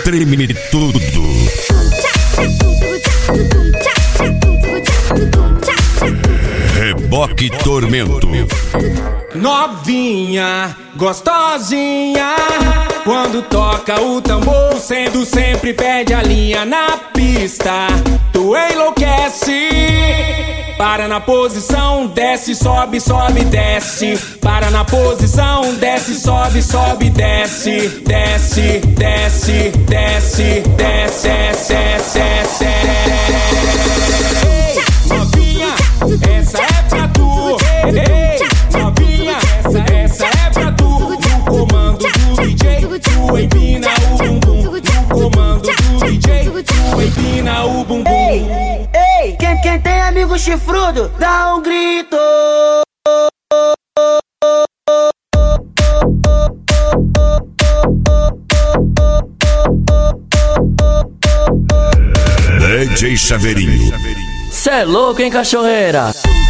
treme tudo. Reboque Tormento. Novinha, gostosinha, quando toca o tambor, sendo sempre perde a linha na pista. Tu enlouquece. Para na posição, desce, sobe, sobe, desce. Para na posição, desce, sobe, sobe, desce. Desce, desce, desce, desce, desce, desce. Novinha, essa é pra tu. Novinha, essa é pra tu. No comando do DJ, tu empina o bumbum. No comando do DJ, tu empina o bumbum. Ei, quem tem amigo chifrudo, dá um grito. DJ Chaveirinho. Cê é louco, hein, cachorreira?